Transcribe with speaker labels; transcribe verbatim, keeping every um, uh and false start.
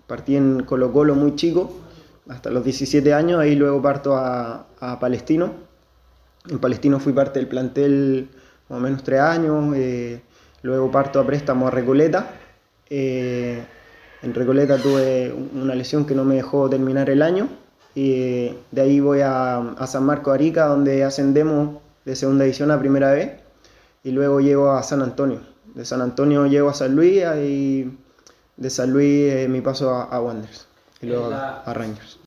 Speaker 1: Partí en Colo Colo muy chico, hasta los diecisiete años, ahí luego parto a, a Palestino. En Palestino fui parte del plantel más o menos tres años, eh, luego parto a préstamo a Recoleta. Eh, en Recoleta tuve una lesión que no me dejó terminar el año, y de ahí voy a, a San Marcos Arica, donde ascendemos de segunda división a primera vez, y luego llego a San Antonio. De San Antonio llego a San Luis y de San Luis eh, mi paso a, a Wanderers y luego
Speaker 2: la,
Speaker 1: a, a Rangers.